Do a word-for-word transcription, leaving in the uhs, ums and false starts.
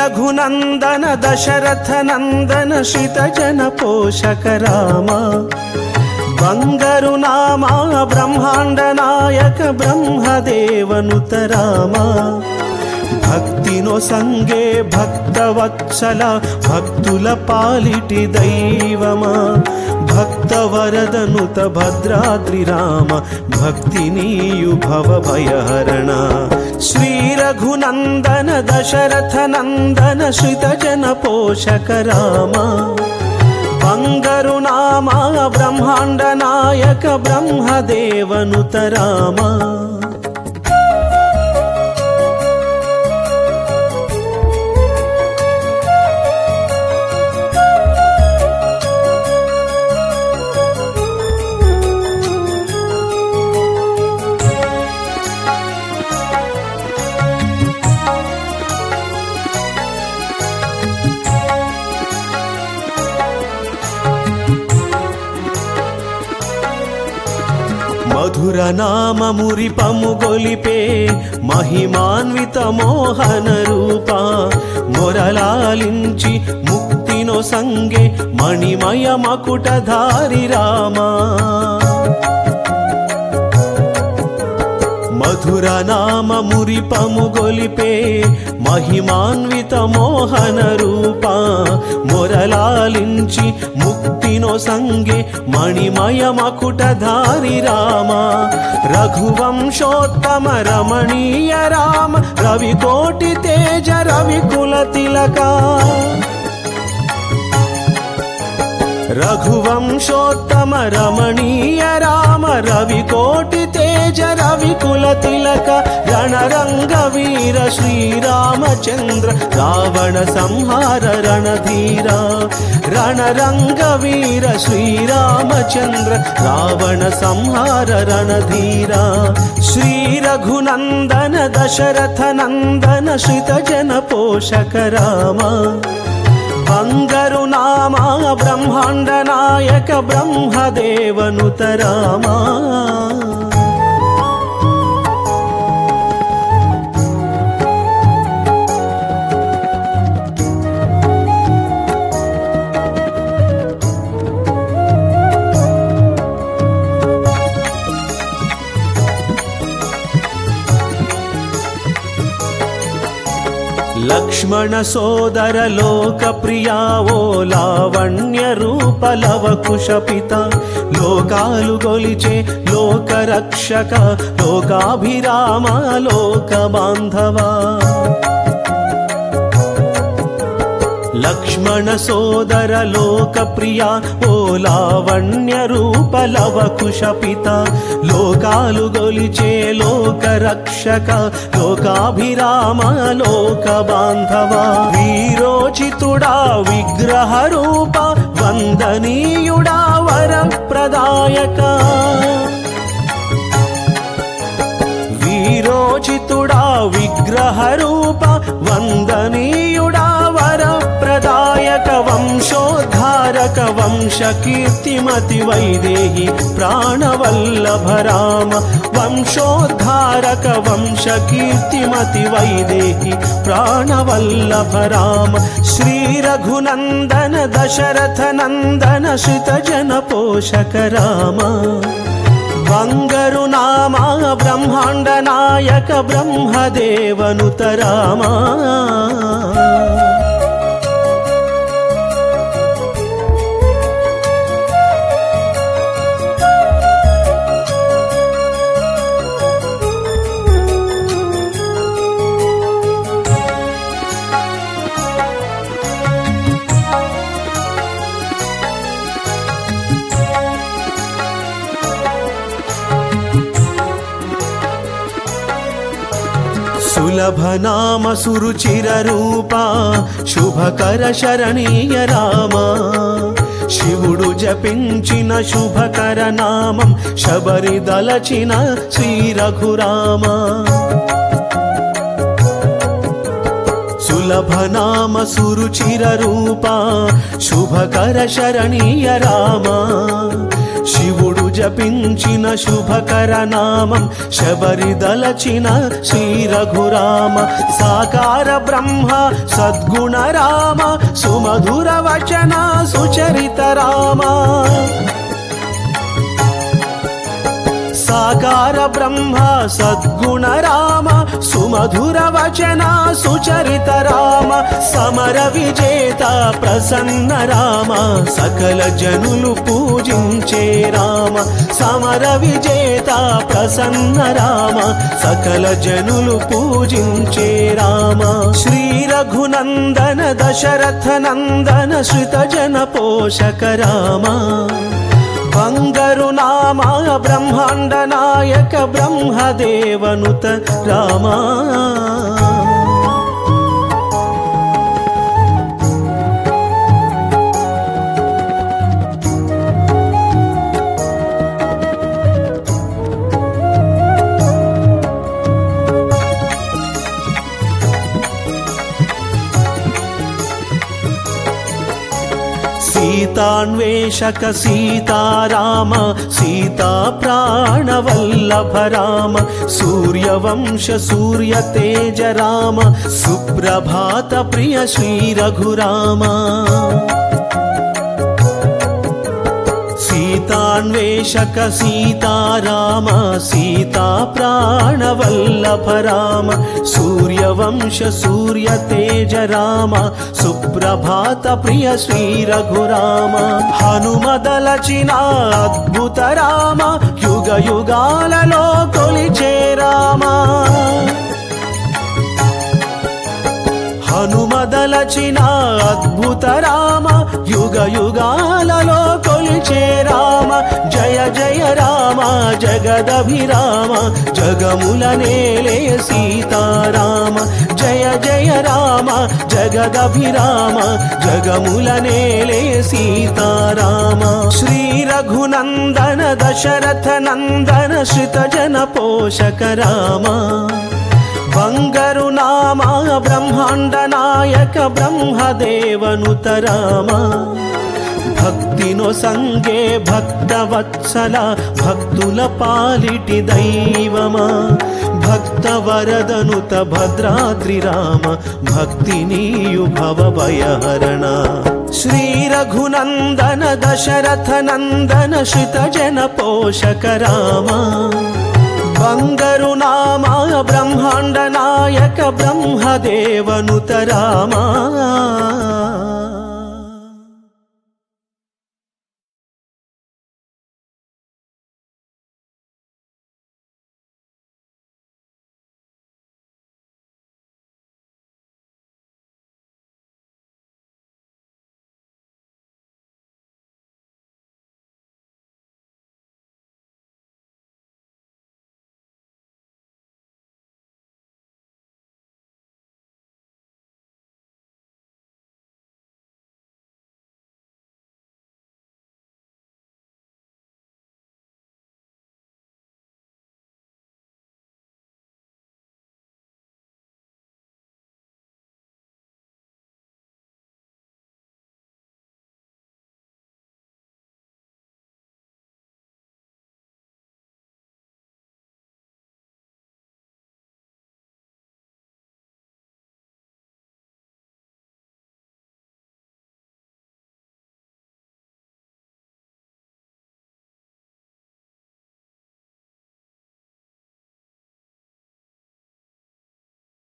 రఘునందన దశరథ నందన శ్రిత జన పోషక రామ బంగారు నామా బ్రహ్మాండ నాయక బ్రహ్మదేవనుత రామ భక్తినో సంగే భక్తవత్సల భక్తుల పాలిటి దైవమా భక్త వరదనుత భద్రాద్రి రామ భక్తినీయు భవ భయహరణ శ్రీ రఘునందన దశరథ నందన శ్రిత జన పోషక రామ బంగారు నామా బ్రహ్మాండ నాయక బ్రహ్మదేవనుత రామ మధుర నామ మురిపము గొలిపే మహిమాన్విత మోహన రూప మొరలాలించి ముక్తినో సంగే మణిమయ మకుటధారి రామా మధుర నామ మురిపము గొలిపే మహిమాన్విత మోహన రూప మొరలాలించి ముక్తినో సంగే మణిమయ మకుటధారి రామ రఘువంశోత్తమ రమణీయ రామ రవికోటి తేజ రవికుల తిలక రఘువంశోత్తమ రమణీయ రామ రవికోటి తేజ రవికుల తిలక రణరంగ వీర శ్రీరామచంద్ర రావణ సంహార రణధీర రణరంగ వీర శ్రీరామచంద్ర రావణ సంహార రణధీర శ్రీ రఘునందన దశరథ నందన శ్రిత జన పోషక రామ బంగారు నామా బ్రహ్మాండ నాయక బ్రహ్మదేవనుత రామ లక్ష్మణ సోదర లోక ప్రియావో లావణ్య రూప లవ కుశపిత లోకాలు గొలిచే లోక రక్షక లోకాభిరామ లోక బాంధవా లక్ష్మణ సోదర లోక ప్రియా ఓ లావణ్య రూప లవ కుశపిత లోకాలు గొలిచే లోక రక్షక లోకాభిరామ లోక బాంధవా వీరోచితుడా విగ్రహ రూప వందనీయుడా వర ప్రదాయక వీరోచితుడా విగ్రహ రూప వందనీయుడా వర ప్రదాయక వంశోద్ధారక వంశ కీర్తిమతి వైదేహి ప్రాణవల్లభ రామ వంశోద్ధారక వంశ కీర్తిమతి వైదేహి ప్రాణవల్లభ రామ శ్రీ రఘునందన దశరథ నందన శ్రిత జన పోషక రామ బంగారు నామా బ్రహ్మాండ నాయక బ్రహ్మదేవనుత రామ సులభ నామ సురుచిర రూప శుభకర శరణీయ రామ శివుడు జపించిన శుభకర నామం శబరి దలచిన శ్రీ రఘురామ సులభ నామ సురుచిర రూప శుభకర శరణీయ రామ శివుడు జపించిన శుభకర నామం శబరిదలచిన శ్రీ రఘురామ సాకార బ్రహ్మ సద్గుణ రామ సుమధుర వచన సుచరిత రామ సాకార బ్రహ్మ సద్గుణ రామ సుమధుర వచన సుచరిత రామ సమర విజేత ప్రసన్న రామ సకల జనులు పూజించే రామ సమర విజేత ప్రసన్న రామ సకల జనులు పూజించే రామ శ్రీ రఘునందన దశరథ నందన శ్రిత జన పోషక రామ బంగరు నామ బ్రహ్మాండ నాయక బ్రహ్మదేవనుత రామా సీతాన్వేషక సీతారామ సీతా ప్రాణవల్లభ రామ సూర్యవంశ సూర్య తేజ రామ సుప్రభాత ప్రియ శ్రీ రఘురామ సీతాన్వేషక సీతారామ సీతా ప్రాణవల్లభ రామ సూర్యవంశ సూర్య తేజ రామ సుప్రభాత ప్రియ శ్రీ రఘురామ హనుమదలచిన అద్భుత రామ యుగ యుగాలలో కొలిచే రామ హనుమదలచిన అద్భుత రామ యుగ యుగాలలో కొలిచే రామ జయ జయ రామ జగదభిరామ జగముల నేలే సీతారామ జయ జయ రామ జగదభిరామ జగముల నేలే సీతారామ శ్రీ రఘునందన దశరథ నందన శ్రిత జన పోషక రామ బంగరు నామ బ్రహ్మాండ నాయక బ్రహ్మదేవనుత రామ భక్తినో సంగే భక్తవత్సల భక్తుల పాలిటి దైవమా భక్త వరదనుత భద్రాద్రి రామ భక్తినీయు భవ భయహరణ శ్రీ రఘునందన దశరథ నందన శ్రిత జన పోషక రామ బంగరు నామ బ్రహ్మాండ నాయక బ్రహ్మదేవనుత రామ